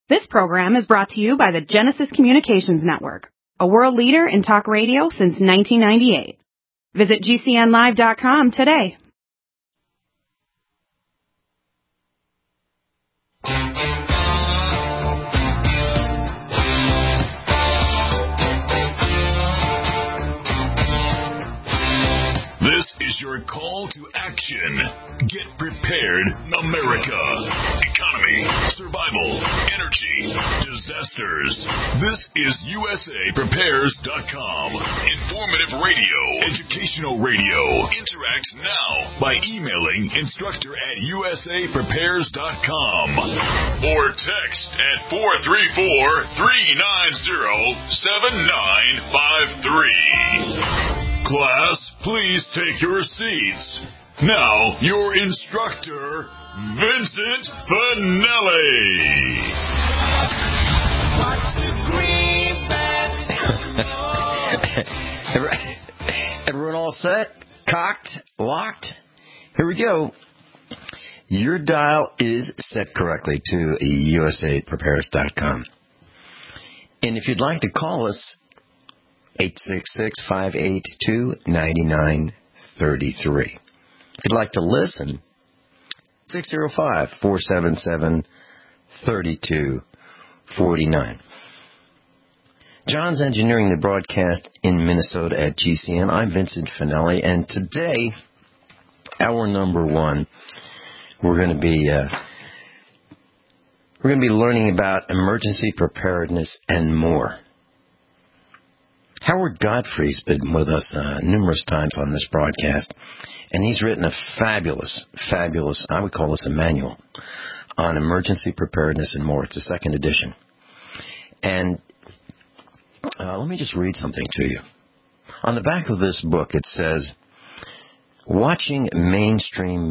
This program is brought to you by the Genesis Communications Network, a world leader in talk radio since 1998. Visit GCNlive.com today. This is your call to action. Get prepared, America. Economy, survival, energy, disasters. This is USAPrepares.com. Informative radio, educational radio. Interact now by emailing instructor@USAPrepares.com or text at 434-390-7953. Class, please take your seats. Now, your instructor, Vincent Finelli. Everyone all set? Cocked? Locked? Here we go. Your dial is set correctly to USAPrepares.com. And if you'd like to call us, 866-582-9933. If you'd like to listen, 605-477-3249. John's engineering the broadcast in Minnesota at GCN. I'm Vincent Finelli, and today, hour number one, we're going to be learning about emergency preparedness and more. Howard Godfrey's been with us numerous times on this broadcast, and he's written a fabulous, I would call this a manual, on emergency preparedness and more. It's a second edition. And let me just read something to you. On the back of this book, it says, watching mainstream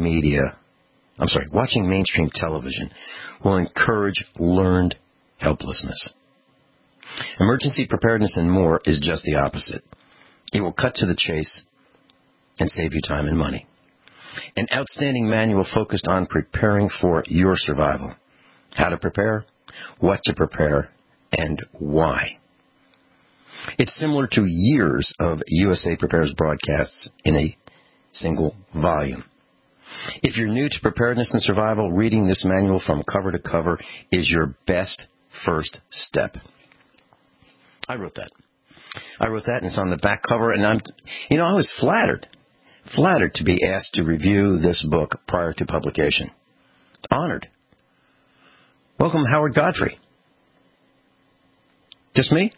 television will encourage learned helplessness. Emergency preparedness and more is just the opposite. It will cut to the chase and save you time and money. An outstanding manual focused on preparing for your survival. How to prepare, what to prepare, and why. It's similar to years of USA Prepares broadcasts in a single volume. If you're new to preparedness and survival, reading this manual from cover to cover is your best first step. I wrote that, and it's on the back cover, and I was flattered to be asked to review this book prior to publication. Honored. Welcome, Howard Godfrey. Just me?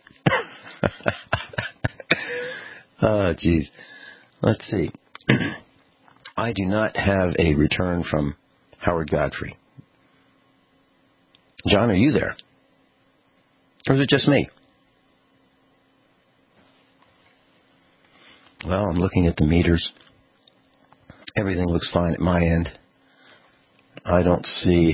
Oh, geez. Let's see. I do not have a return from Howard Godfrey. John, are you there? Or is it just me? Well, I'm looking at the meters. Everything looks fine at my end. I don't see...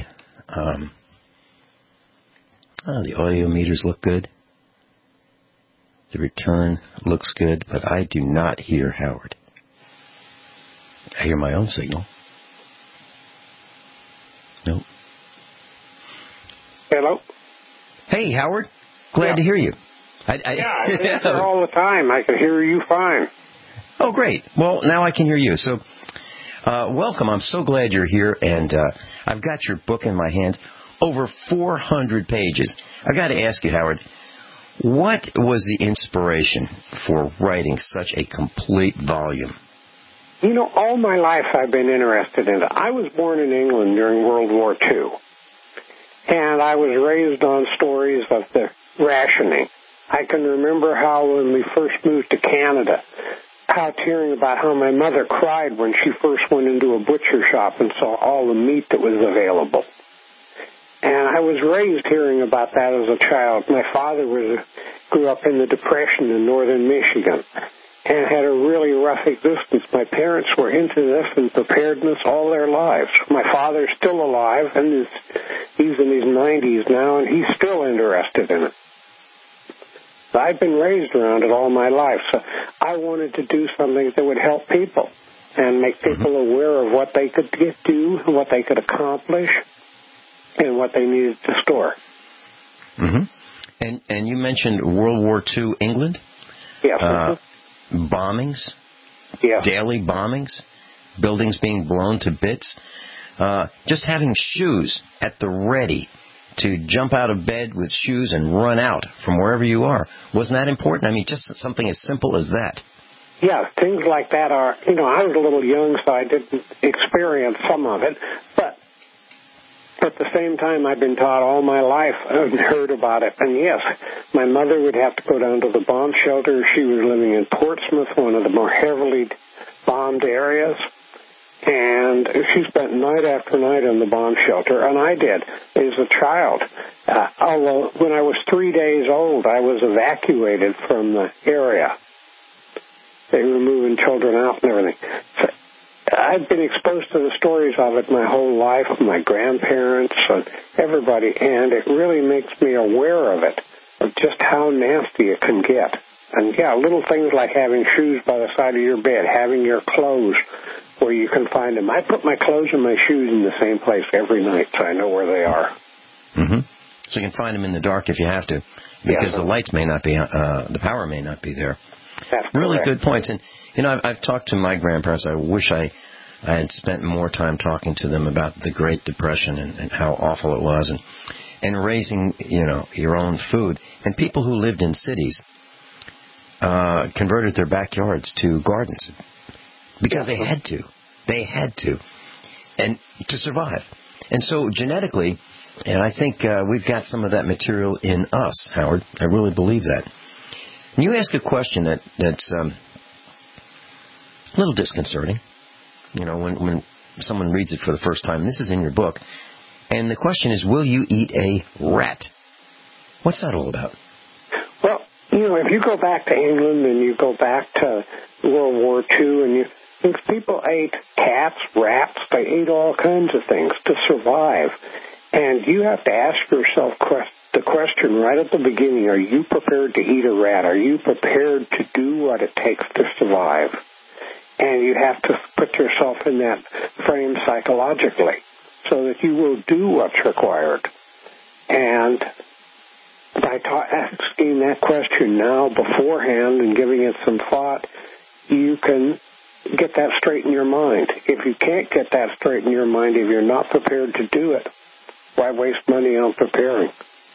the audio meters look good. The return looks good, but I do not hear Howard. I hear my own signal. Nope. Hello? Hey, Howard. Glad to hear you. I hear all the time. I can hear you fine. Oh, great. Well, now I can hear you. So, welcome. I'm so glad you're here, and I've got your book in my hands. Over 400 pages. I've got to ask you, Howard, what was the inspiration for writing such a complete volume? All my life I've been interested in it. I was born in England during World War II, and I was raised on stories of the rationing. I can remember how when we first moved to Canada, hearing about how my mother cried when she first went into a butcher shop and saw all the meat that was available. And I was raised hearing about that as a child. My father grew up in the Depression in northern Michigan and had a really rough existence. My parents were into this and preparedness all their lives. My father's still alive, and he's in his 90s now, and he's still interested in it. I've been raised around it all my life, so I wanted to do something that would help people and make people aware of what they could do, what they could accomplish, and what they needed to store. Mm-hmm. And you mentioned World War II England? Yes. Bombings? Yes. Daily bombings? Buildings being blown to bits? Just having shoes at the ready to jump out of bed with shoes and run out from wherever you are. Wasn't that important? I mean, just something as simple as that. Yeah, things like that are, I was a little young, so I didn't experience some of it. But at the same time, I've been taught all my life and heard about it. And yes, my mother would have to go down to the bomb shelter. She was living in Portsmouth, one of the more heavily bombed areas. And she spent night after night in the bomb shelter, and I did as a child. Although when I was 3 days old, I was evacuated from the area. They were moving children out and everything. So I've been exposed to the stories of it my whole life, my grandparents, and everybody, and it really makes me aware of it, of just how nasty it can get. And, yeah, little things like having shoes by the side of your bed, having your clothes where you can find them. I put my clothes and my shoes in the same place every night so I know where they are. Mm-hmm. So you can find them in the dark if you have to, because the lights may not be, the power may not be there. That's really correct. good points. And, I've talked to my grandparents. I wish I had spent more time talking to them about the Great Depression and how awful it was, and raising, your own food. And people who lived in cities converted their backyards to gardens because they had to. They had to, and to survive. And so genetically, and I think we've got some of that material in us, Howard. I really believe that. And you ask a question that's a little disconcerting, when someone reads it for the first time. This is in your book. And the question is, will you eat a rat? What's that all about? Well, if you go back to England and you go back to World War II, and people ate cats, rats, they ate all kinds of things to survive. And you have to ask yourself the question right at the beginning, are you prepared to eat a rat? Are you prepared to do what it takes to survive? And you have to put yourself in that frame psychologically so that you will do what's required. And by asking that question now beforehand and giving it some thought, you can get that straight in your mind. If you can't get that straight in your mind, if you're not prepared to do it, why waste money on preparing?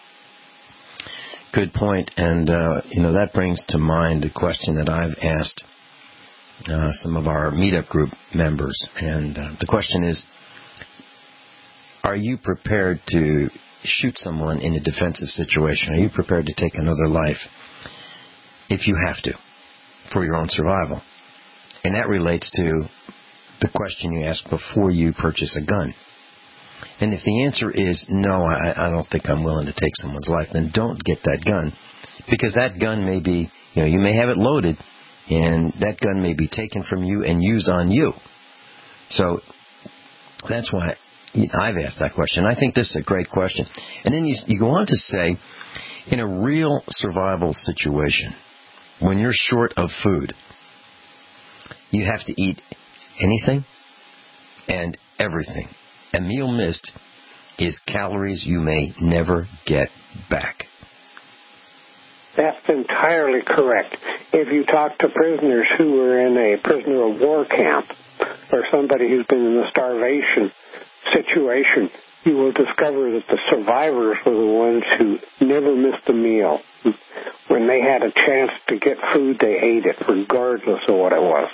Good point. And, that brings to mind the question that I've asked some of our meetup group members. And the question is, are you prepared to shoot someone in a defensive situation? Are you prepared to take another life if you have to for your own survival? And that relates to the question you ask before you purchase a gun. And if the answer is no, I don't think I'm willing to take someone's life, then don't get that gun. Because that gun may be, you may have it loaded, and that gun may be taken from you and used on you. So that's why I've asked that question. I think this is a great question. And then you go on to say, in a real survival situation, when you're short of food, you have to eat anything and everything. A meal missed is calories you may never get back. That's entirely correct. If you talk to prisoners who were in a prisoner of war camp or somebody who's been in a starvation situation, you will discover that the survivors were the ones who never missed a meal. When they had a chance to get food, they ate it, regardless of what it was.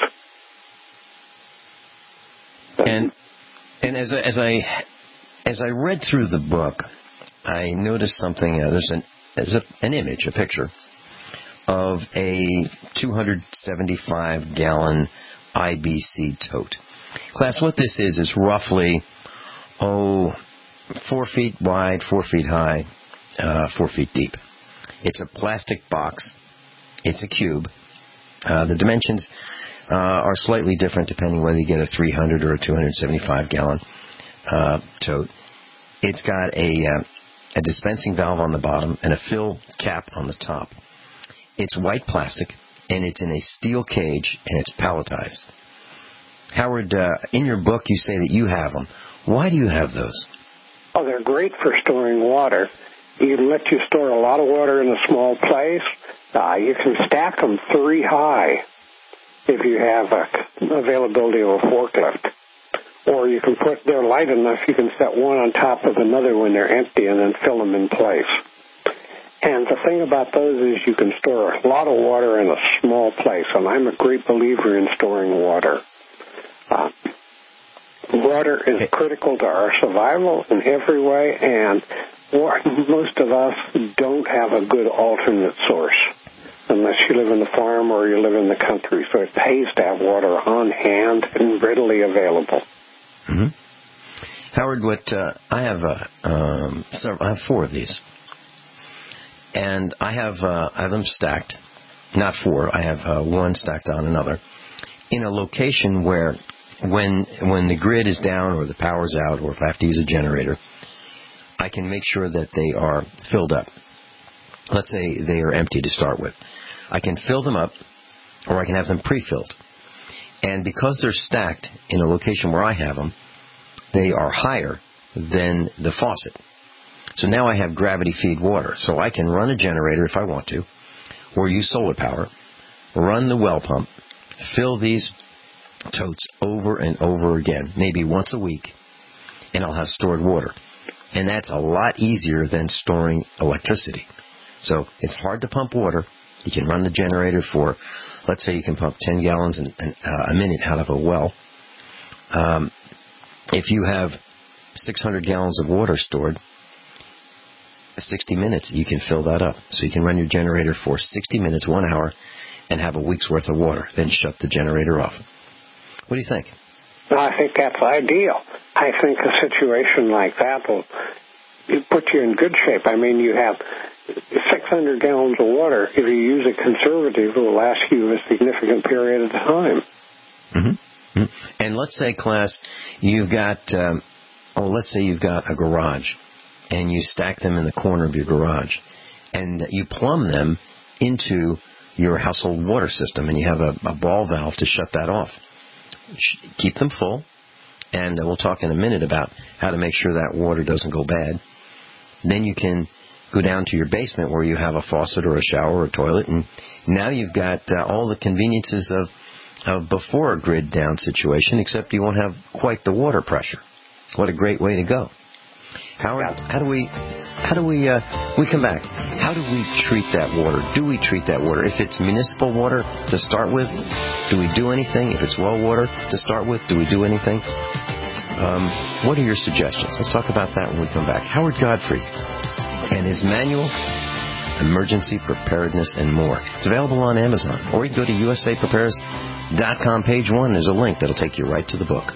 And as I read through the book, I noticed something. There's an image, a picture of a 275-gallon IBC tote. Class, what this is roughly 4 feet wide, 4 feet high, 4 feet deep. It's a plastic box. It's a cube. The dimensions are slightly different depending whether you get a 300 or a 275-gallon tote. It's got a dispensing valve on the bottom and a fill cap on the top. It's white plastic, and it's in a steel cage, and it's palletized. Howard, in your book, you say that you have them. Why do you have those? Oh, they're great for storing water. You can let you store a lot of water in a small place. You can stack them 3 high if you have availability of a forklift. Or you can put, they're light enough, you can set one on top of another when they're empty and then fill them in place. And the thing about those is you can store a lot of water in a small place, and I'm a great believer in storing water. Water is critical to our survival in every way, and most of us don't have a good alternate source unless you live in the farm or you live in the country. So it pays to have water on hand and readily available. Mm-hmm. Howard, I have 4 of these, and I have them stacked. Not 4. I have one stacked on another in a location where, when the grid is down or the power's out, or if I have to use a generator, I can make sure that they are filled up. Let's say they are empty to start with. I can fill them up, or I can have them pre-filled. And because they're stacked in a location where I have them, they are higher than the faucet. So now I have gravity feed water. So I can run a generator if I want to, or use solar power, run the well pump, fill these totes over and over again, maybe once a week, and I'll have stored water. And that's a lot easier than storing electricity. So it's hard to pump water. You can run the generator for, let's say you can pump 10 gallons a minute out of a well. If you have 600 gallons of water stored, 60 minutes, you can fill that up. So you can run your generator for 60 minutes, 1 hour, and have a week's worth of water, then shut the generator off. What do you think? I think that's ideal. I think a situation like that will put you in good shape. I mean, you have 600 gallons of water. If you use it conservative, it will last you a significant period of time. Mm-hmm. And let's say, class, you've got, let's say you've got a garage, and you stack them in the corner of your garage, and you plumb them into your household water system, and you have a ball valve to shut that off. Keep them full, and we'll talk in a minute about how to make sure that water doesn't go bad. Then you can go down to your basement where you have a faucet or a shower or a toilet, and now you've got all the conveniences of before a grid down situation, except you won't have quite the water pressure. What a great way to go. Howard, how do we come back. How do we treat that water? Do we treat that water? If it's municipal water to start with, do we do anything? If it's well water to start with, do we do anything? What are your suggestions? Let's talk about that when we come back. Howard Godfrey and his manual, Emergency Preparedness and More. It's available on Amazon, or you can go to usaprepares.com, page 1. There's a link that'll take you right to the book.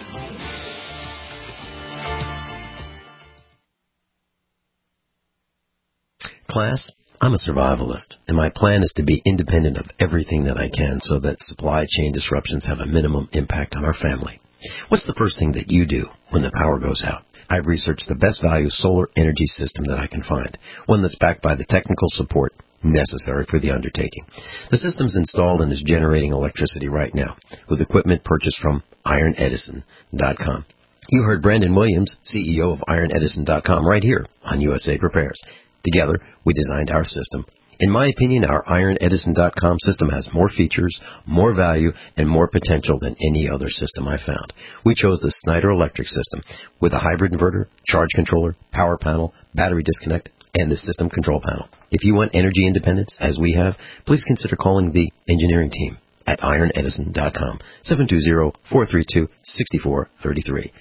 Class, I'm a survivalist, and my plan is to be independent of everything that I can so that supply chain disruptions have a minimum impact on our family. What's the first thing that you do when the power goes out? I've researched the best value solar energy system that I can find, one that's backed by the technical support necessary for the undertaking. The system's installed and is generating electricity right now with equipment purchased from IronEdison.com. You heard Brandon Williams, CEO of IronEdison.com, right here on USA Prepares. Together, we designed our system. In my opinion, our IronEdison.com system has more features, more value, and more potential than any other system I found. We chose the Snyder Electric system with a hybrid inverter, charge controller, power panel, battery disconnect, and the system control panel. If you want energy independence, as we have, please consider calling the engineering team at IronEdison.com, 720-432-6433,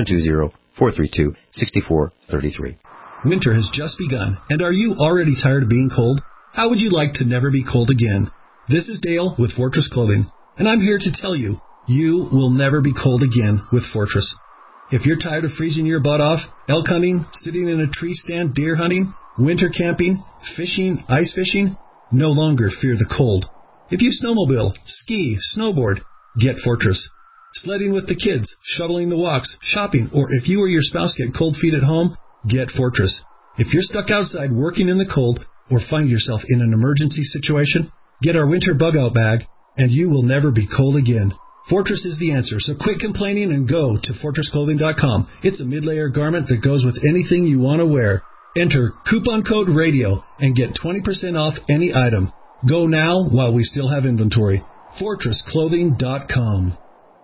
720-432-6433. Winter has just begun, and are you already tired of being cold? How would you like to never be cold again? This is Dale with Fortress Clothing, and I'm here to tell you, you will never be cold again with Fortress. If you're tired of freezing your butt off, elk hunting, sitting in a tree stand, deer hunting, winter camping, fishing, ice fishing, no longer fear the cold. If you snowmobile, ski, snowboard, get Fortress. Sledding with the kids, shoveling the walks, shopping, or if you or your spouse get cold feet at home, get Fortress. If you're stuck outside working in the cold or find yourself in an emergency situation, get our winter bug-out bag, and you will never be cold again. Fortress is the answer, so quit complaining and go to FortressClothing.com. It's a mid-layer garment that goes with anything you want to wear. Enter coupon code RADIO and get 20% off any item. Go now while we still have inventory. FortressClothing.com.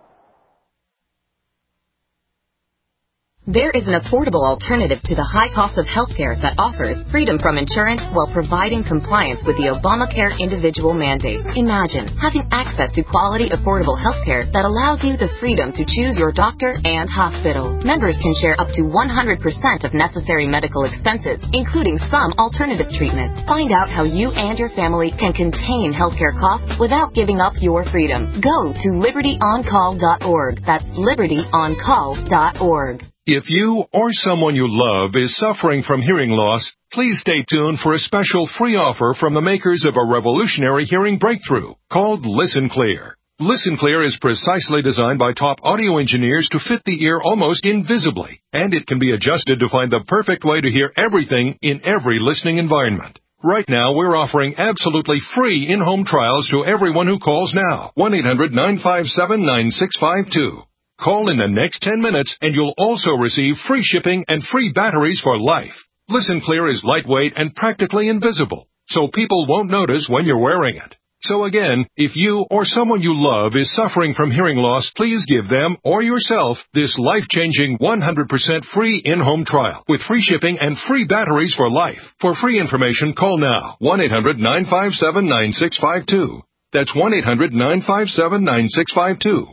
There is an affordable alternative to the high cost of healthcare that offers freedom from insurance while providing compliance with the Obamacare individual mandate. Imagine having access to quality, affordable healthcare that allows you the freedom to choose your doctor and hospital. Members can share up to 100% of necessary medical expenses, including some alternative treatments. Find out how you and your family can contain healthcare costs without giving up your freedom. Go to libertyoncall.org. That's libertyoncall.org. If you or someone you love is suffering from hearing loss, please stay tuned for a special free offer from the makers of a revolutionary hearing breakthrough called Listen Clear. Listen Clear is precisely designed by top audio engineers to fit the ear almost invisibly, and it can be adjusted to find the perfect way to hear everything in every listening environment. Right now, we're offering absolutely free in-home trials to everyone who calls now. 1-800-957-9652. Call in the next 10 minutes and you'll also receive free shipping and free batteries for life. Listen Clear is lightweight and practically invisible, so people won't notice when you're wearing it. So again, if you or someone you love is suffering from hearing loss, please give them or yourself this life-changing 100% free in-home trial with free shipping and free batteries for life. For free information, call now. 1-800-957-9652. That's 1-800-957-9652.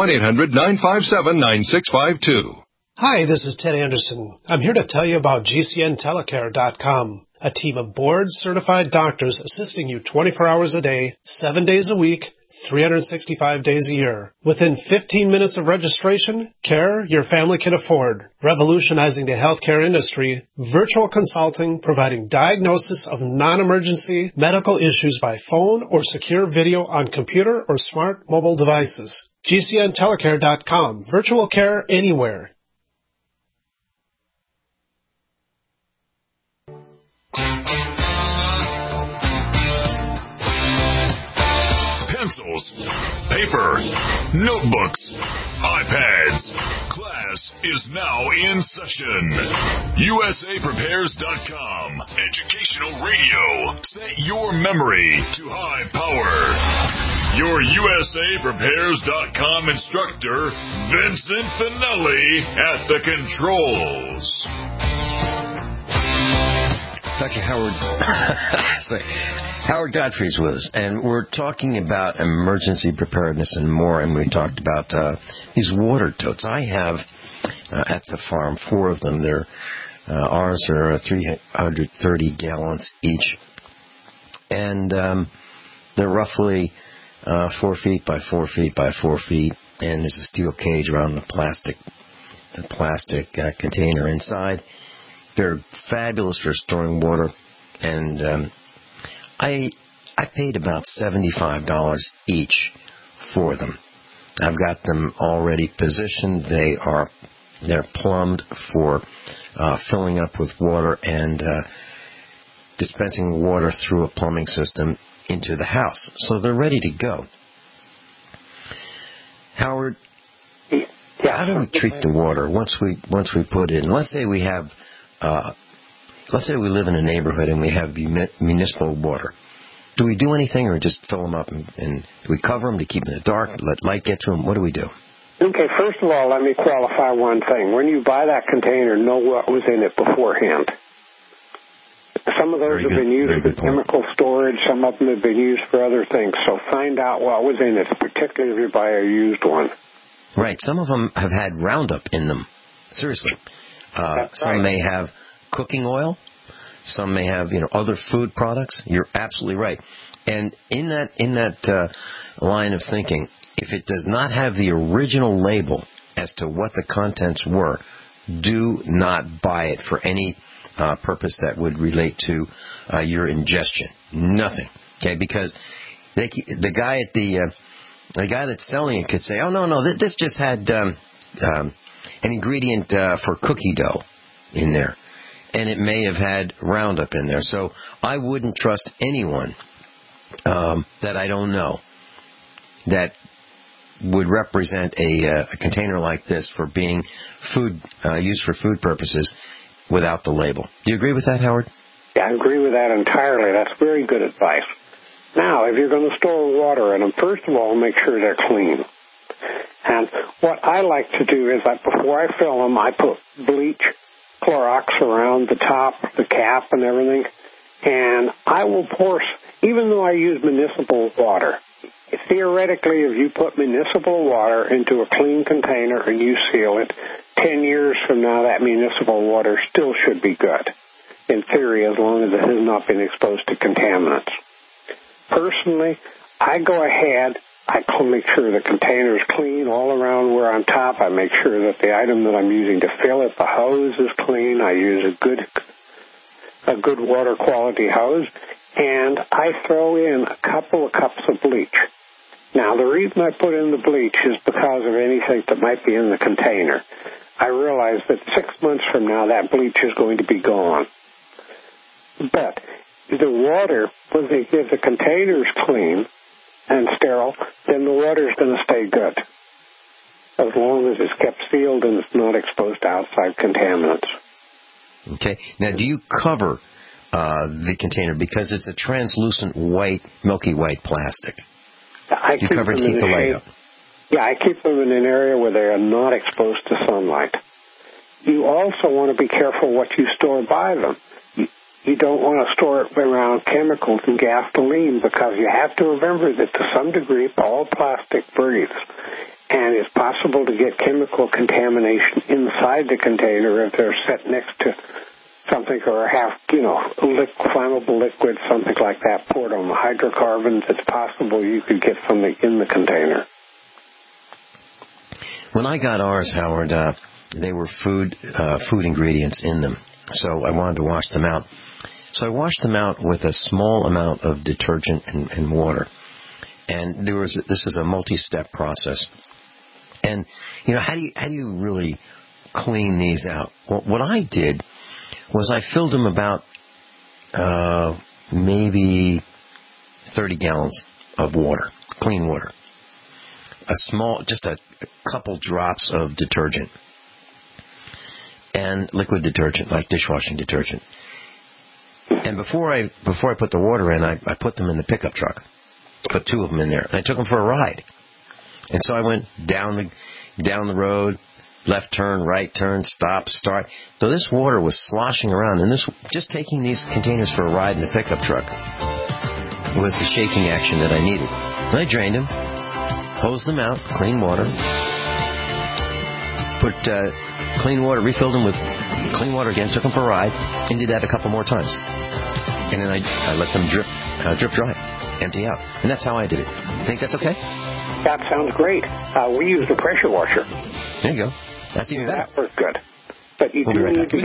1-800-957-9652. Hi, this is Ted Anderson. I'm here to tell you about GCNtelecare.com, a team of board-certified doctors assisting you 24 hours a day, 7 days a week, 365 days a year. Within 15 minutes of registration, care your family can afford. Revolutionizing the healthcare industry, virtual consulting providing diagnosis of non-emergency medical issues by phone or secure video on computer or smart mobile devices. GCNtelecare.com. Virtual care anywhere. Pencils, paper, notebooks, iPads. Class is now in session. USAPrepares.com. Educational radio. Set your memory to high power. Your USAPrepares.com instructor, Vincent Finelli, at the controls. Dr. Howard Godfrey's with us, and we're talking about emergency preparedness and more, and we talked about these water totes. I have at the farm 4 of them. Ours are 330 gallons each, and they're roughly 4 feet by 4 feet by 4 feet, and there's a steel cage around the plastic container inside. They're fabulous for storing water, and I paid about $75 each for them. I've got them already positioned. They're plumbed for filling up with water and dispensing water through a plumbing system into the house. So they're ready to go. Howard, how do we treat the water once we put it in? Let's say we have, let's say we live in a neighborhood and we have municipal water. Do we do anything, or just fill them up and do we cover them to keep them in the dark, let light get to them? What do we do? Okay, first of all, let me qualify one thing. When you buy that container, know what was in it beforehand. Some of those have been used for chemical storage. Some of them have been used for other things. So find out what was in it, particularly if you buy a used one. Right. Some of them have had Roundup in them. Seriously. Some may have cooking oil. Some may have, other food products. You're absolutely right. And in that line of thinking, if it does not have the original label as to what the contents were, do not buy it for any purpose that would relate to your ingestion. Nothing. Okay, because the guy that's selling it could say, "Oh no, this just had an ingredient for cookie dough in there, and it may have had Roundup in there." So I wouldn't trust anyone that I don't know that would represent a container like this for being used for food purposes without the label. Do you agree with that, Howard? Yeah, I agree with that entirely. That's very good advice. Now, if you're going to store water in them, first of all, make sure they're clean. And what I like to do is before I fill them, I put bleach, Clorox around the top, the cap, and everything. And I will pour, even though I use municipal water, theoretically, if you put municipal water into a clean container and you seal it, 10 years from now, that municipal water still should be good, in theory, as long as it has not been exposed to contaminants. Personally, I go ahead, I make sure the container is clean all around where I'm top. I make sure that the item that I'm using to fill it, the hose, is clean. I use a good water quality hose, and I throw in a couple of cups of bleach. Now, the reason I put in the bleach is because of anything that might be in the container. I realize that 6 months from now, that bleach is going to be gone. But the water, if the container is clean and sterile, then the water is going to stay good, as long as it's kept sealed and it's not exposed to outside contaminants. Okay. Now, do you cover the container because it's a translucent white, milky white plastic? You cover it to keep the light up. Yeah, I keep them in an area where they are not exposed to sunlight. You also want to be careful what you store by them. You don't want to store it around chemicals and gasoline, because you have to remember that to some degree all plastic breathes, and it's possible to get chemical contamination inside the container if they're set next to something or flammable liquid, something like that, poured on the hydrocarbons. It's possible you could get something in the container. When I got ours, Howard, they were food ingredients in them, so I wanted to wash them out. So I washed them out with a small amount of detergent and water. And this is a multi-step process. And, how do you really clean these out? Well, what I did was I filled them about maybe 30 gallons of water, clean water. Just a couple drops of detergent. And liquid detergent, like dishwashing detergent. And before I put the water in, I put them in the pickup truck. Put 2 of them in there, and I took them for a ride. And so I went down the road, left turn, right turn, stop, start. So this water was sloshing around, and just taking these containers for a ride in the pickup truck was the shaking action that I needed. And I drained them, hosed them out, clean water, put clean water, refilled them with clean water again, took them for a ride, and did that a couple more times. And then I let them drip dry, empty out. And that's how I did it. Think that's okay? That sounds great. We use the pressure washer. There you go. That's even better. That works good. But you do need to get...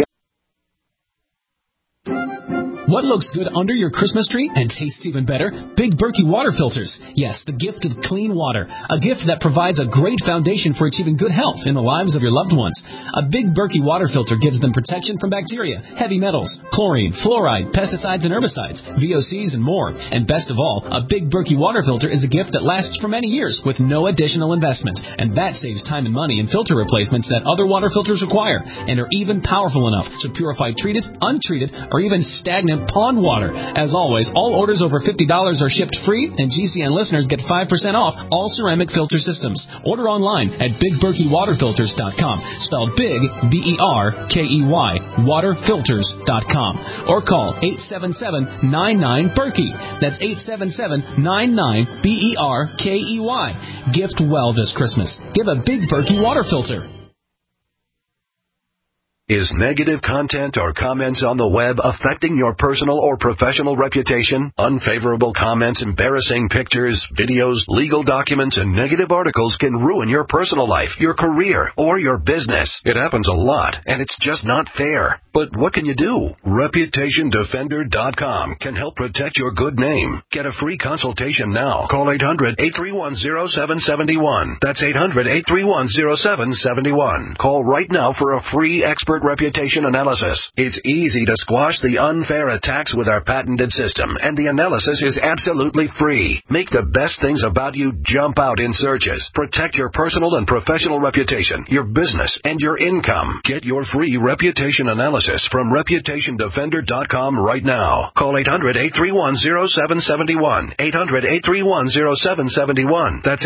What looks good under your Christmas tree and tastes even better? Big Berkey water filters. Yes, the gift of clean water. A gift that provides a great foundation for achieving good health in the lives of your loved ones. A Big Berkey water filter gives them protection from bacteria, heavy metals, chlorine, fluoride, pesticides and herbicides, VOCs, and more. And best of all, a Big Berkey water filter is a gift that lasts for many years with no additional investment. And that saves time and money in filter replacements that other water filters require, and are even powerful enough to purify treated, untreated, or even stagnant pond water. As always, all orders over $50 are shipped free, and GCN listeners get 5% off all ceramic filter systems. Order online at BigBerkeyWaterFilters.com, spelled Big, B-E-R-K-E-Y, waterfilters.com, or call 877-99-BERKEY. That's 877-99-BERKEY. Gift well this Christmas. Give a Big Berkey water filter. Is negative content or comments on the web affecting your personal or professional reputation? Unfavorable comments, embarrassing pictures, videos, legal documents, and negative articles can ruin your personal life, your career, or your business. It happens a lot, and it's just not fair. But what can you do? ReputationDefender.com can help protect your good name. Get a free consultation now. Call 800-831-0771. That's 800-831-0771. Call right now for a free expert expert reputation analysis. It's easy to squash the unfair attacks with our patented system, and the analysis is absolutely free. Make the best things about you jump out in searches. Protect your personal and professional reputation, your business, and your income. Get your free reputation analysis from ReputationDefender.com right now. Call 800-831-0771. 800-831-0771. That's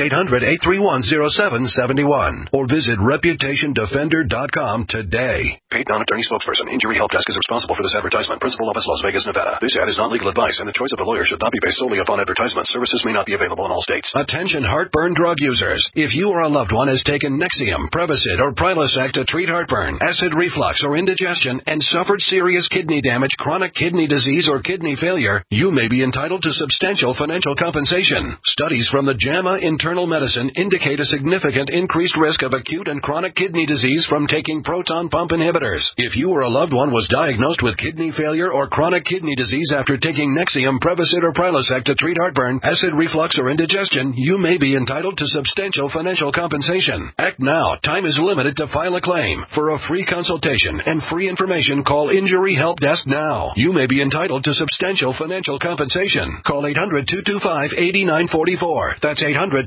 800-831-0771. Or visit ReputationDefender.com today. Paid non-attorney spokesperson. Injury Help Desk is responsible for this advertisement. Principal office, Las Vegas, Nevada. This ad is not legal advice, and the choice of a lawyer should not be based solely upon advertisement. Services may not be available in all states. Attention heartburn drug users. If you or a loved one has taken Nexium, Prevacid, or Prilosec to treat heartburn, acid reflux, or indigestion, and suffered serious kidney damage, chronic kidney disease, or kidney failure, you may be entitled to substantial financial compensation. Studies from the JAMA Internal Medicine indicate a significant increased risk of acute and chronic kidney disease from taking proton pump inhibitors. If you or a loved one was diagnosed with kidney failure or chronic kidney disease after taking Nexium, Prevacid, or Prilosec to treat heartburn, acid reflux, or indigestion, you may be entitled to substantial financial compensation. Act now. Time is limited to file a claim. For a free consultation and free information, call Injury Help Desk now. You may be entitled to substantial financial compensation. Call 800-225-8944. That's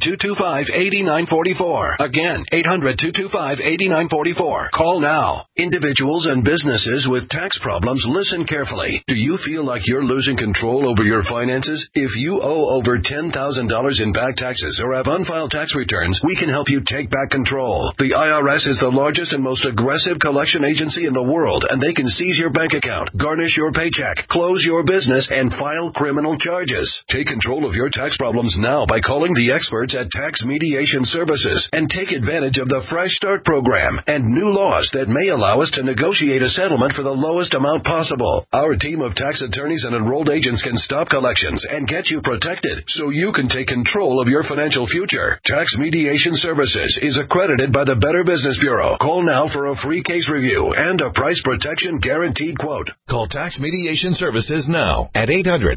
800-225-8944. Again, 800-225-8944. Call now. Individuals and businesses with tax problems, listen carefully. Do you feel like you're losing control over your finances? If you owe over $10,000 in back taxes or have unfiled tax returns, we can help you take back control. The IRS is the largest and most aggressive collection agency in the world, and they can seize your bank account, garnish your paycheck, close your business, and file criminal charges. Take control of your tax problems now by calling the experts at Tax Mediation Services and take advantage of the Fresh Start program and new laws that may allow us to negotiate a settlement for the lowest amount possible. Our team of tax attorneys and enrolled agents can stop collections and get you protected so you can take control of your financial future. Tax Mediation Services is accredited by the Better Business Bureau. Call now for a free case review and a price protection guaranteed quote. Call Tax Mediation Services now at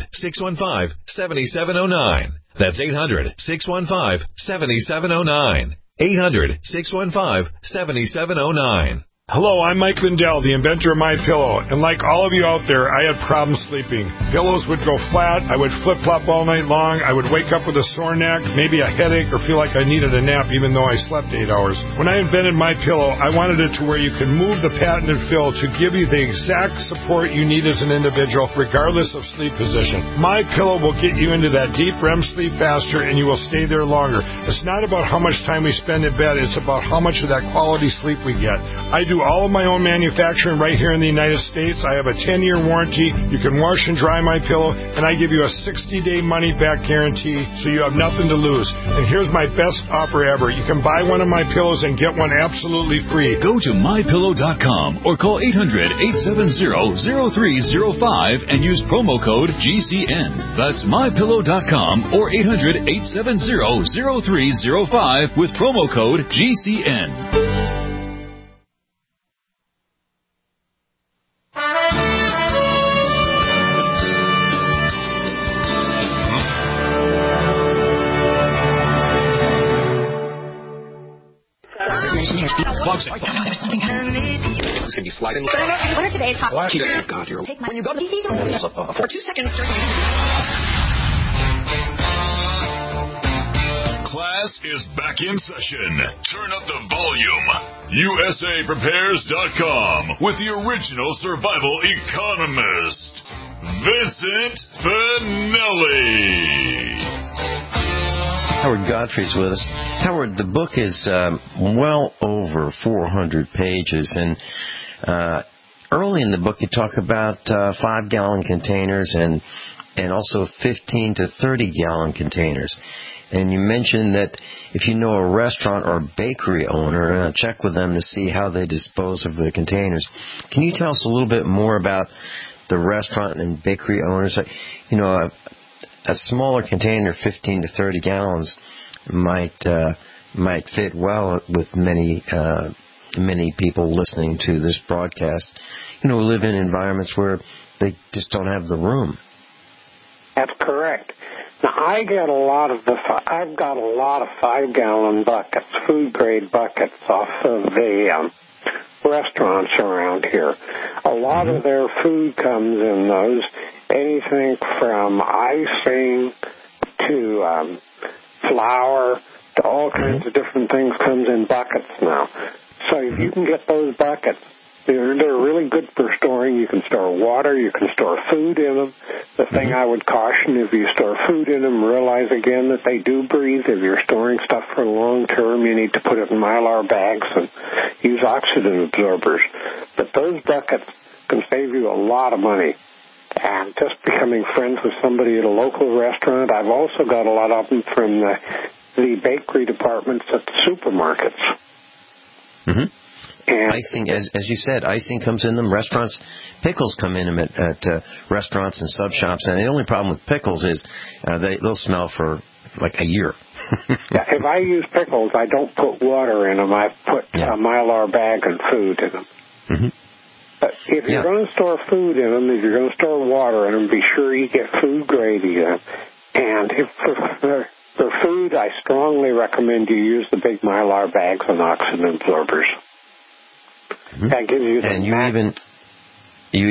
800-615-7709. That's 800-615-7709. 800-615-7709. Hello, I'm Mike Lindell, the inventor of MyPillow, and like all of you out there, I had problems sleeping. Pillows would go flat, I would flip-flop all night long, I would wake up with a sore neck, maybe a headache, or feel like I needed a nap even though I slept 8 hours. When I invented MyPillow, I wanted it to where you could move the patented fill to give you the exact support you need as an individual, regardless of sleep position. MyPillow will get you into that deep REM sleep faster, and you will stay there longer. It's not about how much time we spend in bed, it's about how much of that quality sleep we get. I do all of my own manufacturing right here in the United States. I have a 10-year warranty. You can wash and dry my pillow, and I give you a 60-day money-back guarantee, so you have nothing to lose. And here's my best offer ever. You can buy one of my pillows and get one absolutely free. Go to MyPillow.com or call 800-870-0305 and use promo code GCN. That's MyPillow.com or 800-870-0305 with promo code GCN. There's something it's going to be sliding. What are today's hot what? You've got here. Take my, when you go to for 2 seconds. Class is back in session. Turn up the volume. USAPrepares.com with the original survival economist, Vincent Finelli. Howard Godfrey's with us. Howard, the book is well over 400 pages, and early in the book you talk about 5-gallon containers and also 15 to 30-gallon containers. And you mentioned that if you know a restaurant or bakery owner, check with them to see how they dispose of the containers. Can you tell us a little bit more about the restaurant and bakery owners? You know, a smaller container, 15 to 30 gallons, might fit well with many people listening to this broadcast. You know, who live in environments where they just don't have the room. That's correct. Now, I've got a lot of 5-gallon buckets, food grade buckets, off of the restaurants around here. A lot of their food comes in those, anything from icing to flour to all kinds of different things comes in buckets now. So if you can get those buckets, they're really good for storing. You can store water. You can store food in them. The thing I would caution, if you store food in them, realize again that they do breathe. If you're storing stuff for long term, you need to put it in Mylar bags and use oxygen absorbers. But those buckets can save you a lot of money. And just becoming friends with somebody at a local restaurant, I've also got a lot of them from the bakery departments at the supermarkets. Mm-hmm. And icing, as you said, icing comes in them. Restaurants, pickles come in them at restaurants and sub shops. And the only problem with pickles is they'll smell for like a year. Yeah, if I use pickles, I don't put water in them. I put a Mylar bag and food in them. Mm-hmm. But if you're going to store food in them, if you're going to store water in them, be sure you get food grade in them. And if for food, I strongly recommend you use the big Mylar bags and oxygen absorbers. Mm-hmm. That gives you the and you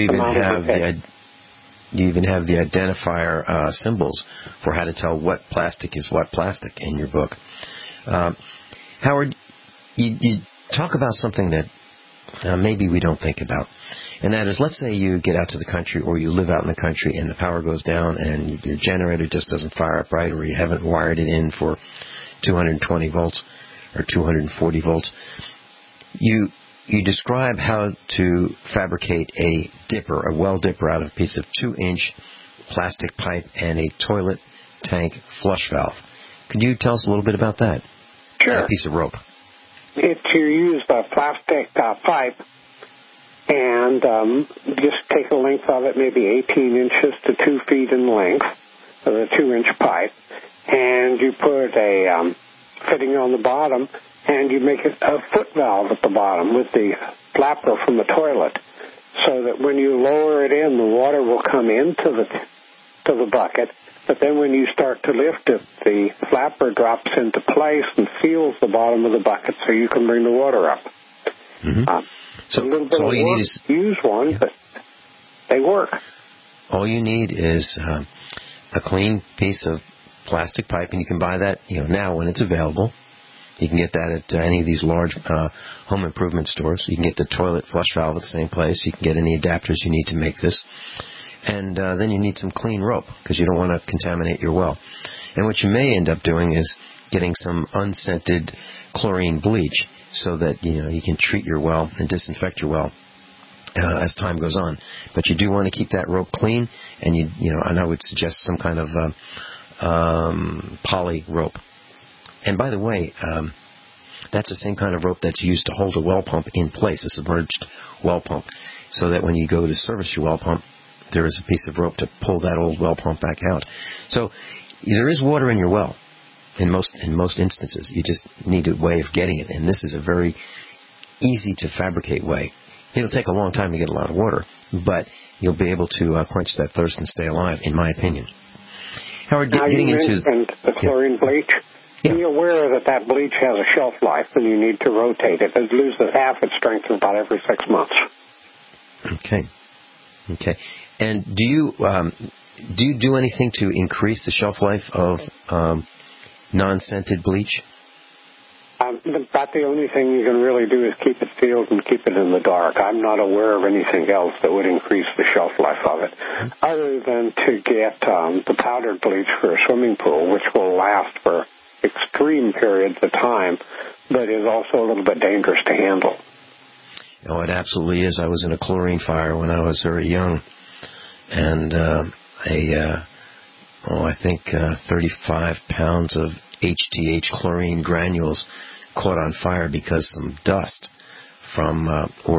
even have the identifier symbols for how to tell what plastic is what plastic in your book. Howard, you talk about something that maybe we don't think about, and that is, let's say you get out to the country or you live out in the country and the power goes down and your generator just doesn't fire up right, or you haven't wired it in for 220 volts or 240 volts. You describe how to fabricate a dipper, a well dipper, out of a piece of 2-inch plastic pipe and a toilet tank flush valve. Could you tell us a little bit about that? Sure. And a piece of rope. If you use the plastic pipe and just take a length of it, maybe 18 inches to 2 feet in length, of a 2-inch pipe, and you put a fitting on the bottom, and you make it a foot valve at the bottom with the flapper from the toilet, so that when you lower it in, the water will come into the bucket. But then when you start to lift it, the flapper drops into place and seals the bottom of the bucket so you can bring the water up. Mm-hmm. So a little bit of work to use one, but they work. All you need is a clean piece of plastic pipe, and you can buy that now when it's available. You can get that at any of these large home improvement stores. You can get the toilet flush valve at the same place. You can get any adapters you need to make this. And then you need some clean rope, because you don't want to contaminate your well. And what you may end up doing is getting some unscented chlorine bleach, so that you can treat your well and disinfect your well as time goes on. But you do want to keep that rope clean, and and I would suggest some kind of poly rope. And by the way, that's the same kind of rope that's used to hold a well pump in place, a submerged well pump, so that when you go to service your well pump, there is a piece of rope to pull that old well pump back out. So there is water in your well in most instances. You just need a way of getting it, and this is a very easy to fabricate way. It'll take a long time to get a lot of water, but you'll be able to quench that thirst and stay alive, in my opinion. Howard, getting into the chlorine bleach. Be aware that bleach has a shelf life, and you need to rotate it. It loses half its strength about every 6 months. Okay. And do you do anything to increase the shelf life of non-scented bleach? About the only thing you can really do is keep it sealed and keep it in the dark. I'm not aware of anything else that would increase the shelf life of it, other than to get the powdered bleach for a swimming pool, which will last for extreme periods of time, but is also a little bit dangerous to handle. Oh, it absolutely is. I was in a chlorine fire when I was very young, and I think 35 pounds of HTH chlorine granules caught on fire because some dust from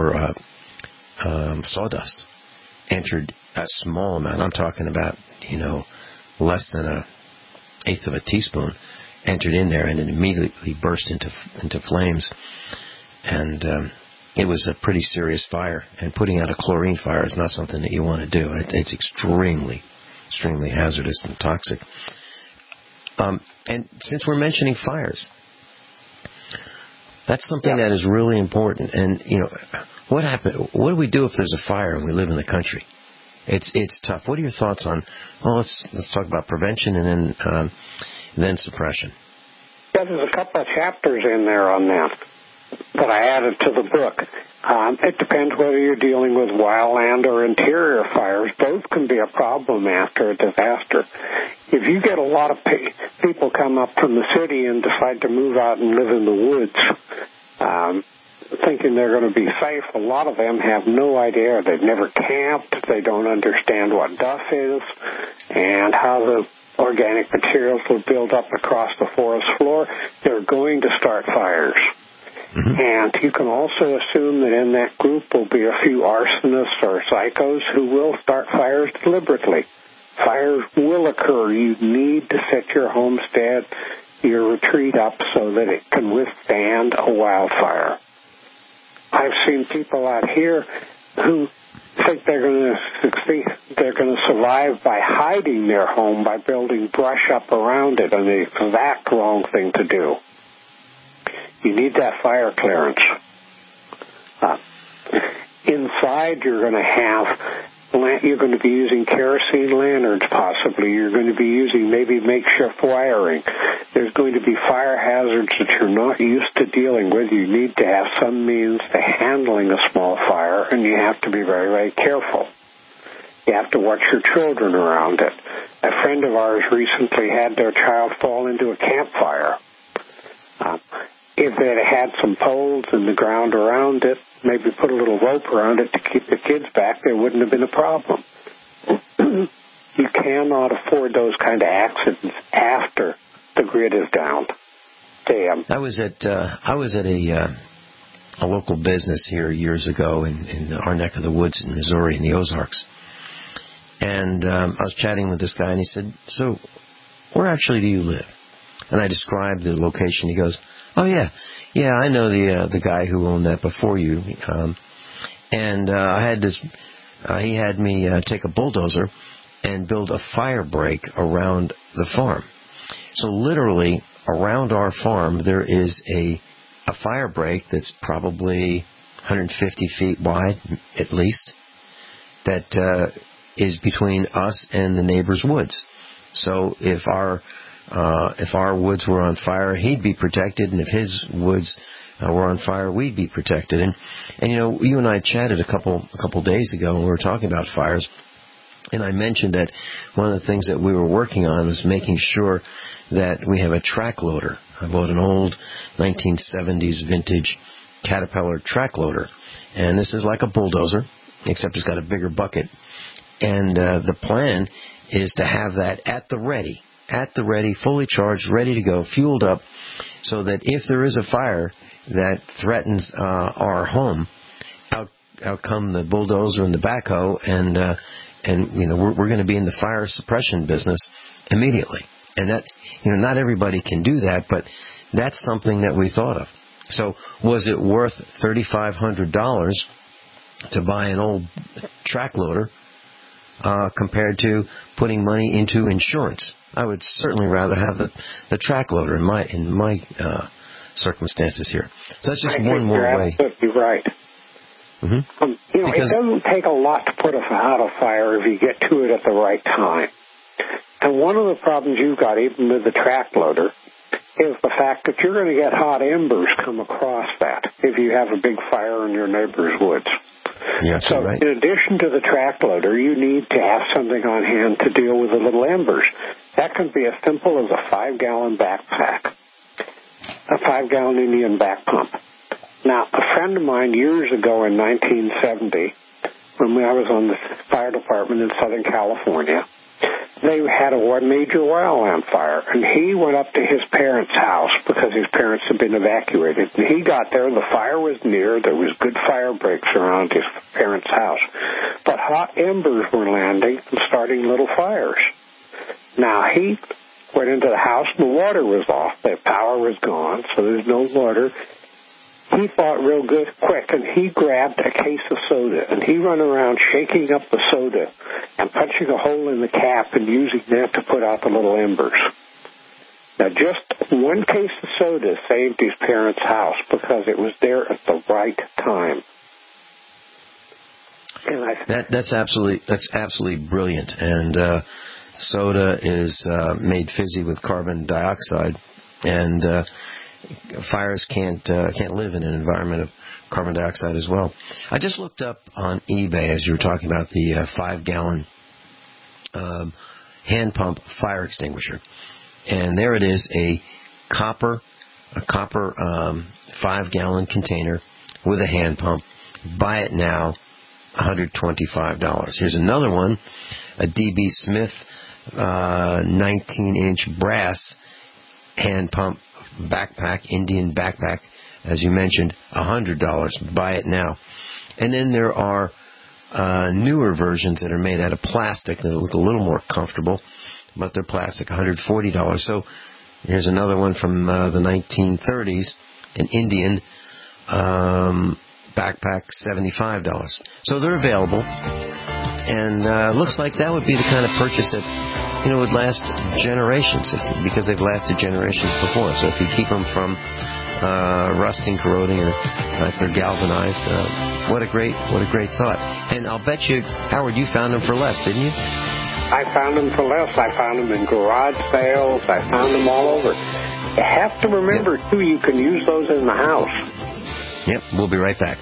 sawdust entered a small amount. I'm talking about less than an eighth of a teaspoon entered in there, and it immediately burst into flames. And it was a pretty serious fire, and putting out a chlorine fire is not something that you want to do. It's extremely, extremely hazardous and toxic. And since we're mentioning fires, That's something that is really important. And, what do we do if there's a fire and we live in the country? It's tough. What are your thoughts on, let's talk about prevention and then suppression. Yeah, there's a couple of chapters in there on that I added to the book. It depends whether you're dealing with wildland or interior fires. Both can be a problem after a disaster. If you get a lot of people come up from the city and decide to move out and live in the woods, thinking they're going to be safe, a lot of them have no idea. They've never camped. They don't understand what duff is and how the organic materials will build up across the forest floor. They're going to start fires. And you can also assume that in that group will be a few arsonists or psychos who will start fires deliberately. Fires will occur. You need to set your homestead, your retreat up so that it can withstand a wildfire. I've seen people out here who think they're going to succeed. They're going to survive by hiding their home by building brush up around it, and the exact wrong thing to do. You need that fire clearance. Inside, you're going to be using kerosene lanterns, possibly. You're going to be using maybe makeshift wiring. There's going to be fire hazards that you're not used to dealing with. You need to have some means to handling a small fire, and you have to be very, very careful. You have to watch your children around it. A friend of ours recently had their child fall into a campfire. If they had some poles in the ground around it, maybe put a little rope around it to keep the kids back, there wouldn't have been a problem. You cannot afford those kind of accidents after the grid is down. Damn. I was at a local business here years ago in our neck of the woods in Missouri in the Ozarks. And I was chatting with this guy, and he said, "So, where actually do you live?" And I described the location. He goes, "Oh, yeah, I know the guy who owned that before you." I had this, he had me take a bulldozer and build a fire break around the farm. So literally around our farm there is a fire break that's probably 150 feet wide at least, that is between us and the neighbor's woods. So if our woods were on fire, he'd be protected, and if his woods were on fire, we'd be protected. And you and I chatted a couple days ago, and we were talking about fires, and I mentioned that one of the things that we were working on was making sure that we have a track loader. I bought an old 1970s vintage Caterpillar track loader, and this is like a bulldozer, except it's got a bigger bucket. And the plan is to have that at the ready, fully charged, ready to go, fueled up, so that if there is a fire that threatens our home, out come the bulldozer and the backhoe, and we're going to be in the fire suppression business immediately. And that, not everybody can do that, but that's something that we thought of. So was it worth $3,500 to buy an old track loader compared to putting money into insurance? I would certainly rather have the track loader in my circumstances here. So that's just one more way. You're absolutely right. Mm-hmm. It doesn't take a lot to put out a fire if you get to it at the right time. And one of the problems you've got, even with the track loader, is the fact that you're going to get hot embers come across that if you have a big fire in your neighbor's woods. Yeah, so right. In addition to the track loader, you need to have something on hand to deal with the little embers. That can be as simple as a 5-gallon backpack, a 5-gallon Indian back pump. Now, a friend of mine years ago in 1970, when I was on the fire department in Southern California, they had a major wildland fire, and he went up to his parents' house because his parents had been evacuated. And he got there, the fire was near, there was good fire breaks around his parents' house. But hot embers were landing and starting little fires. Now, he went into the house, and the water was off. The power was gone, so there's no water. He thought real good, quick, and he grabbed a case of soda, and he ran around shaking up the soda and punching a hole in the cap and using that to put out the little embers. Now, just one case of soda saved his parents' house because it was there at the right time. And that's absolutely brilliant. And soda is made fizzy with carbon dioxide, and fires can't live in an environment of carbon dioxide as well. I just looked up on eBay as you were talking about the 5-gallon hand pump fire extinguisher, and there it is, a copper 5-gallon container with a hand pump. Buy it now, $125. Here's another one, a DB Smith 19-inch brass hand pump backpack, Indian backpack, as you mentioned, $100. Buy it now. And then there are newer versions that are made out of plastic that look a little more comfortable, but they're plastic, $140. So here's another one from the 1930s, an Indian backpack, $75. So they're available, and looks like that would be the kind of purchase that would last generations, because they've lasted generations before. So if you keep them from rusting, corroding, or if they're galvanized, what a great thought. And I'll bet you, Howard, you found them for less, didn't you? I found them for less. I found them in garage sales. I found them all over. You have to remember, too, you can use those in the house. Yep, we'll be right back.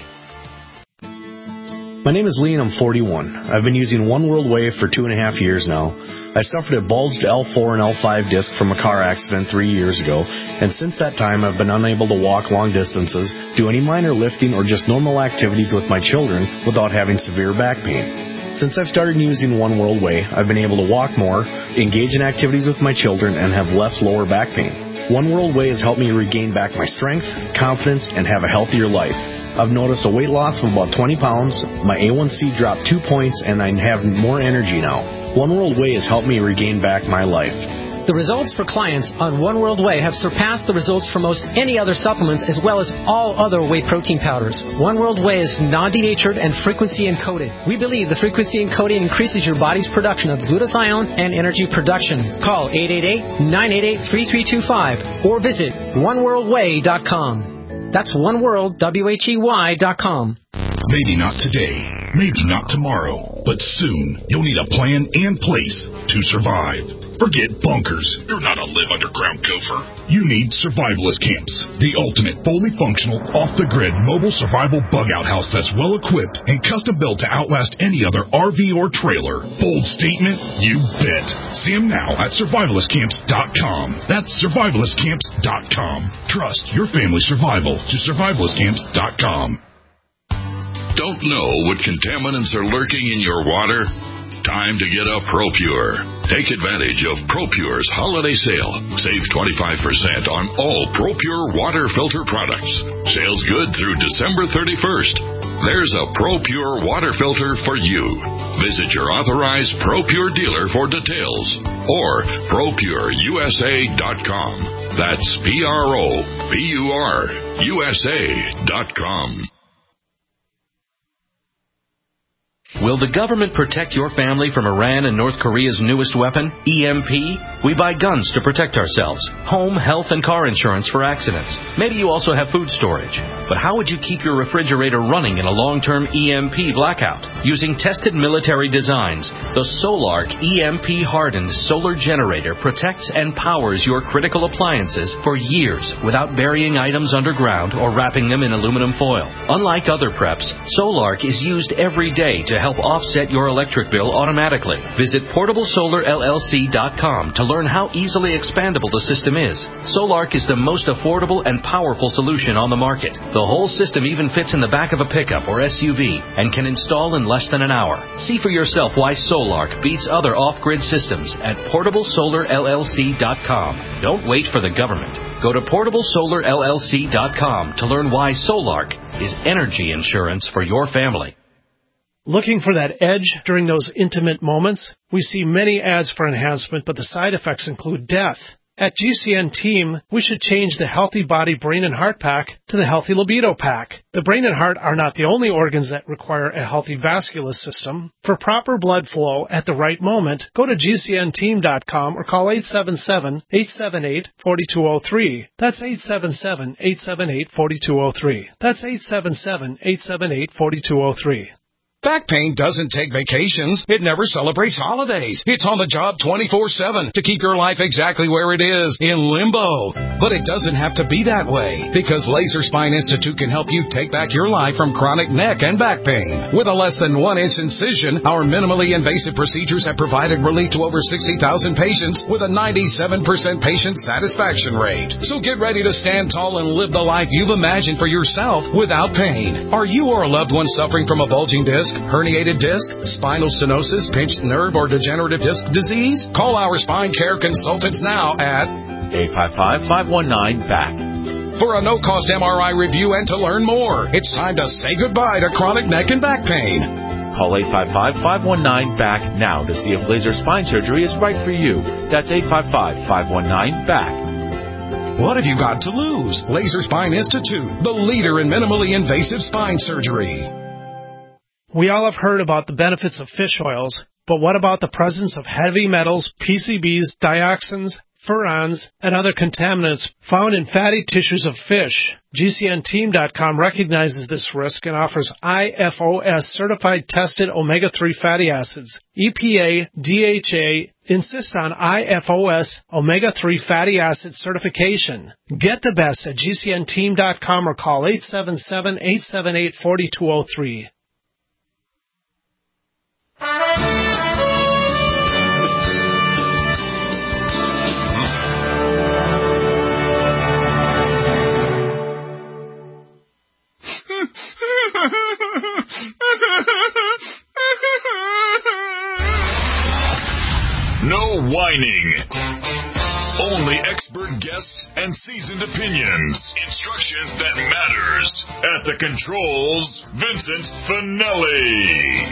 My name is Lee, and I'm 41. I've been using One World Wave for 2.5 years now. I suffered a bulged L4 and L5 disc from a car accident 3 years ago, and since that time I've been unable to walk long distances, do any minor lifting, or just normal activities with my children without having severe back pain. Since I've started using One World Way, I've been able to walk more, engage in activities with my children, and have less lower back pain. One World Way has helped me regain back my strength, confidence, and have a healthier life. I've noticed a weight loss of about 20 pounds, my A1C dropped 2 points, and I have more energy now. One World Way has helped me regain back my life. The results for clients on One World Way have surpassed the results for most any other supplements, as well as all other whey protein powders. One World Way is non-denatured and frequency encoded. We believe the frequency encoding increases your body's production of glutathione and energy production. Call 888-988-3325 or visit oneworldway.com. That's oneworldwhey.com. Maybe not today, maybe not tomorrow, but soon you'll need a plan and place to survive. Forget bunkers. You're not a live underground gopher. You need survivalist camps, the ultimate fully functional, off-the-grid mobile survival bug-out house that's well-equipped and custom-built to outlast any other RV or trailer. Bold statement? You bet. See them now at survivalistcamps.com. That's survivalistcamps.com. Trust your family's survival to survivalistcamps.com. Don't know what contaminants are lurking in your water? Time to get a ProPure. Take advantage of ProPure's holiday sale. Save 25% on all ProPure water filter products. Sale's good through December 31st. There's a ProPure water filter for you. Visit your authorized ProPure dealer for details or ProPureUSA.com. That's ProPureUSA.com. Will the government protect your family from Iran and North Korea's newest weapon, EMP? We buy guns to protect ourselves, home, health, and car insurance for accidents. Maybe you also have food storage. But how would you keep your refrigerator running in a long-term EMP blackout? Using tested military designs, the Solark EMP-hardened solar generator protects and powers your critical appliances for years without burying items underground or wrapping them in aluminum foil. Unlike other preps, Solark is used every day to help offset your electric bill automatically. Visit PortableSolarLLC.com to learn how easily expandable the system is. Solark is the most affordable and powerful solution on the market. The whole system even fits in the back of a pickup or SUV and can install in less than an hour. See for yourself why Solark beats other off-grid systems at PortableSolarLLC.com. Don't wait for the government. Go to PortableSolarLLC.com to learn why Solark is energy insurance for your family. Looking for that edge during those intimate moments? We see many ads for enhancement, but the side effects include death. At GCN Team, we should change the Healthy Body, Brain, and Heart Pack to the Healthy Libido Pack. The brain and heart are not the only organs that require a healthy vascular system. For proper blood flow at the right moment, go to GCNteam.com or call 877-878-4203. That's 877-878-4203. That's 877-878-4203. Back pain doesn't take vacations. It never celebrates holidays. It's on the job 24/7 to keep your life exactly where it is, in limbo. But it doesn't have to be that way, because Laser Spine Institute can help you take back your life from chronic neck and back pain. With a less than 1-inch incision, our minimally invasive procedures have provided relief to over 60,000 patients with a 97% patient satisfaction rate. So get ready to stand tall and live the life you've imagined for yourself without pain. Are you or a loved one suffering from a bulging disc, herniated disc, spinal stenosis, pinched nerve, or degenerative disc disease? Call our spine care consultants now at 855-519-BACK. For a no-cost MRI review and to learn more. It's time to say goodbye to chronic neck and back pain. Call 855-519-BACK now to see if laser spine surgery is right for you. That's 855-519-BACK. What have you got to lose? Laser Spine Institute, the leader in minimally invasive spine surgery. We all have heard about the benefits of fish oils, but what about the presence of heavy metals, PCBs, dioxins, furans, and other contaminants found in fatty tissues of fish? GCNteam.com recognizes this risk and offers IFOS certified tested omega-3 fatty acids. EPA, DHA insist on IFOS omega-3 fatty acid certification. Get the best at GCNteam.com or call 877-878-4203. No whining. Only expert guests and seasoned opinions. Instruction that matters. At the controls, Vincent Finelli.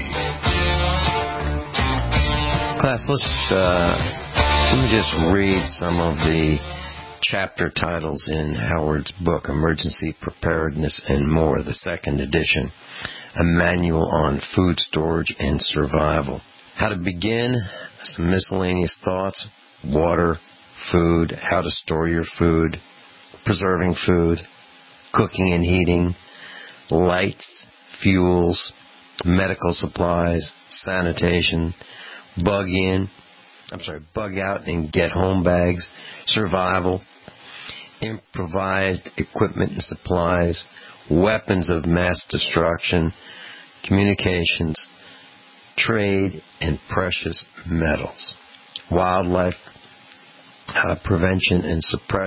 Class, let me just read some of the chapter titles in Howard's book, Emergency Preparedness and More, the second edition, a manual on food storage and survival. How to begin, some miscellaneous thoughts, water, food, how to store your food, preserving food, cooking and heating, lights, fuels, medical supplies, sanitation, bug out and get home bags, survival, improvised equipment and supplies, weapons of mass destruction, communications, trade, and precious metals, wildfire prevention and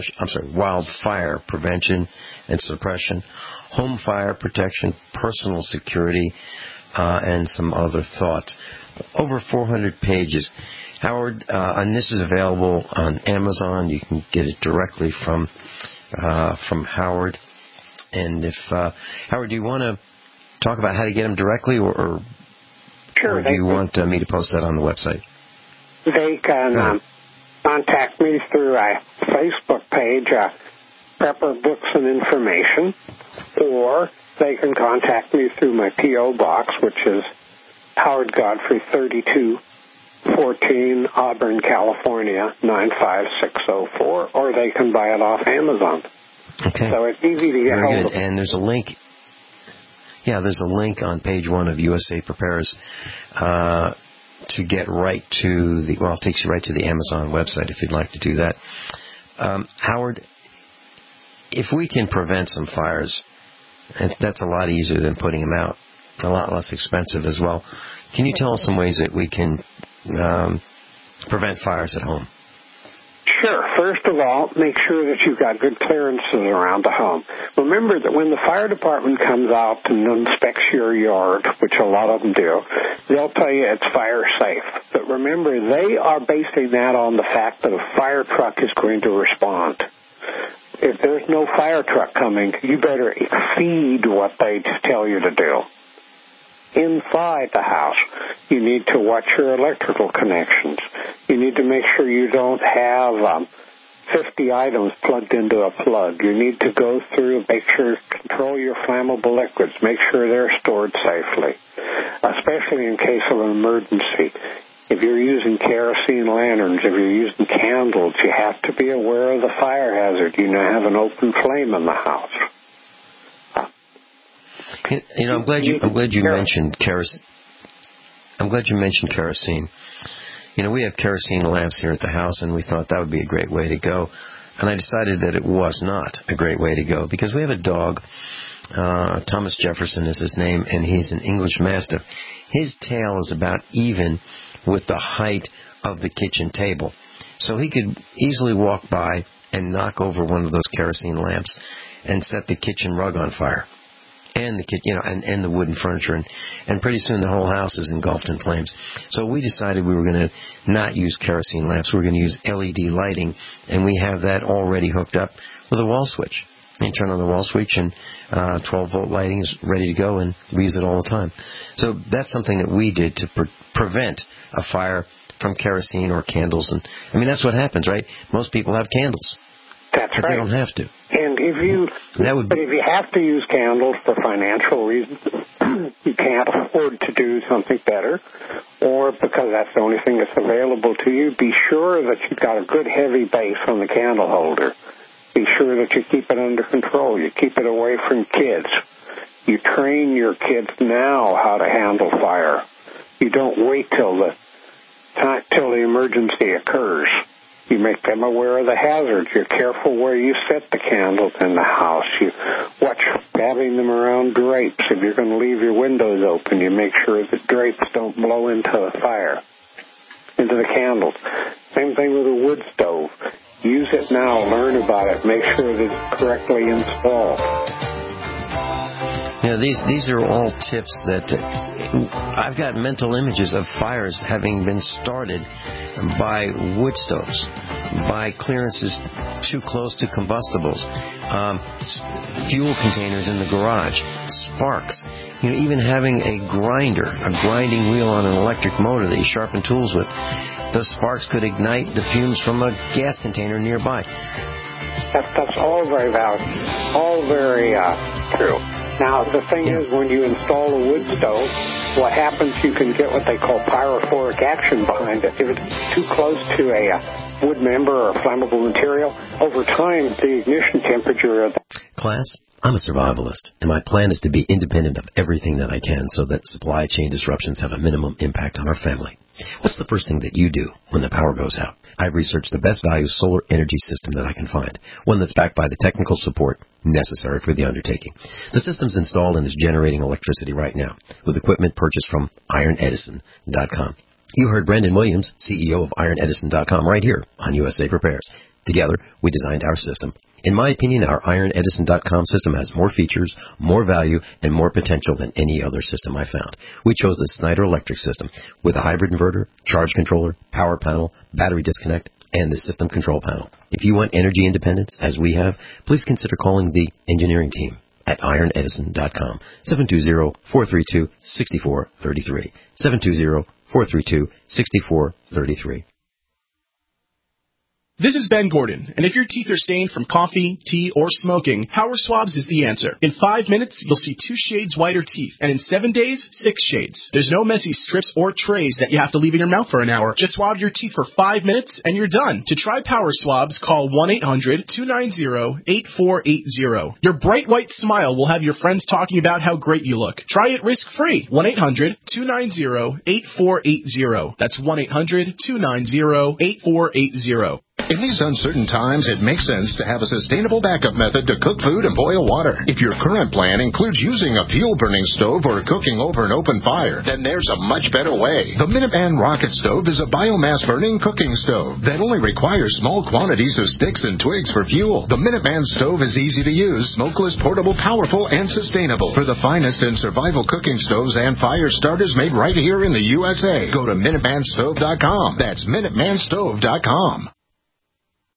suppression, home fire protection, personal security, and some other thoughts. Over 400 pages. Howard, and this is available on Amazon. You can get it directly from Howard. And if Howard, do you want to talk about how to get them directly, or sure, or do you want me to post that on the website? They can contact me through a Facebook page, Prepper Books and Information, or they can contact me through my P.O. Box, which is Howard Godfrey, 3214 Auburn, California, 95604, or they can buy it off Amazon. Okay. So it's easy to get hold of. And there's a link. Yeah, there's a link on page 1 of USA Prepares to get right to the, well, it takes you right to the Amazon website if you'd like to do that. Howard, if we can prevent some fires, and that's a lot easier than putting them out, a lot less expensive as well. Can you tell us some ways that we can prevent fires at home? Sure. First of all, make sure that you've got good clearances around the home. Remember that when the fire department comes out and inspects your yard, which a lot of them do, they'll tell you it's fire safe. But remember, they are basing that on the fact that a fire truck is going to respond. If there's no fire truck coming, you better exceed what they tell you to do. Inside the house, you need to watch your electrical connections. You need to make sure you don't have 50 items plugged into a plug. You need to go through, make sure, control your flammable liquids, make sure they're stored safely, especially in case of an emergency. If you're using kerosene lanterns, if you're using candles, you have to be aware of the fire hazard. You now have an open flame in the house. I'm glad you mentioned kerosene. I'm glad you mentioned kerosene. We have kerosene lamps here at the house, and we thought that would be a great way to go. And I decided that it was not a great way to go because we have a dog. Thomas Jefferson is his name, and he's an English Mastiff. His tail is about even with the height of the kitchen table. So he could easily walk by and knock over one of those kerosene lamps and set the kitchen rug on fire. And and the wooden furniture, and pretty soon the whole house is engulfed in flames. So we decided we were going to not use kerosene lamps. We were going to use LED lighting, and we have that already hooked up with a wall switch. You turn on the wall switch, and 12-volt lighting is ready to go, and we use it all the time. So that's something that we did to prevent a fire from kerosene or candles. And that's what happens, right? Most people have candles. That's but right. They don't have to. And if you have to use candles for financial reasons, you can't afford to do something better, or because that's the only thing that's available to you, be sure that you've got a good heavy base on the candle holder. Be sure that you keep it under control. You keep it away from kids. You train your kids now how to handle fire. You don't wait till the emergency occurs. You make them aware of the hazards. You're careful where you set the candles in the house. You watch having them around drapes. If you're going to leave your windows open, you make sure that drapes don't blow into the fire, into the candles. Same thing with a wood stove. Use it now. Learn about it. Make sure that it's correctly installed. These are all tips that I've got mental images of fires having been started by wood stoves, by clearances too close to combustibles, fuel containers in the garage, sparks, even having a grinding wheel on an electric motor that you sharpen tools with. Those sparks could ignite the fumes from a gas container nearby. That's all very valid, all very true. Now, the thing is, when you install a wood stove, what happens, you can get what they call pyrophoric action behind it. If it's too close to a wood member or flammable material, over time, the ignition temperature of the... Class, I'm a survivalist, and my plan is to be independent of everything that I can so that supply chain disruptions have a minimum impact on our family. What's the first thing that you do when the power goes out? I've researched the best value solar energy system that I can find, one that's backed by the technical support necessary for the undertaking. The system's installed and is generating electricity right now with equipment purchased from IronEdison.com. You heard Brendan Williams, CEO of IronEdison.com, right here on USA Prepares. Together, we designed our system. In my opinion, our IronEdison.com system has more features, more value, and more potential than any other system I found. We chose the Snyder Electric system with a hybrid inverter, charge controller, power panel, battery disconnect, and the system control panel. If you want energy independence, as we have, please consider calling the engineering team at IronEdison.com, 720-432-6433, 720-432-6433. This is Ben Gordon, and if your teeth are stained from coffee, tea, or smoking, Power Swabs is the answer. In 5 minutes, you'll see 2 shades whiter teeth, and in 7 days, 6 shades. There's no messy strips or trays that you have to leave in your mouth for an hour. Just swab your teeth for 5 minutes, and you're done. To try Power Swabs, call 1-800-290-8480. Your bright white smile will have your friends talking about how great you look. Try it risk-free. 1-800-290-8480. That's 1-800-290-8480. In these uncertain times, it makes sense to have a sustainable backup method to cook food and boil water. If your current plan includes using a fuel-burning stove or cooking over an open fire, then there's a much better way. The Minuteman Rocket Stove is a biomass-burning cooking stove that only requires small quantities of sticks and twigs for fuel. The Minuteman Stove is easy to use, smokeless, portable, powerful, and sustainable. For the finest in survival cooking stoves and fire starters made right here in the USA, go to MinutemanStove.com. That's MinutemanStove.com.